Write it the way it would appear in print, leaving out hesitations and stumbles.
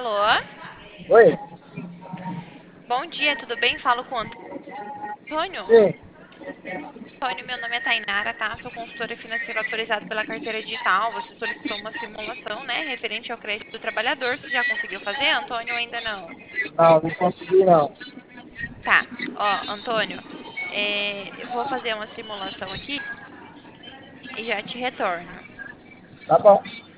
Alô? Oi? Bom dia, tudo bem? Falo com o Antônio. Sim. Antônio, meu nome é Tainara, tá? Sou consultora financeira autorizada pela carteira digital. Você solicitou uma simulação, né, referente ao crédito do trabalhador. Você já conseguiu fazer, Antônio, ou ainda não? Não consegui não. Tá. Ó, Antônio, eu vou fazer uma simulação aqui e já te retorno. Tá bom.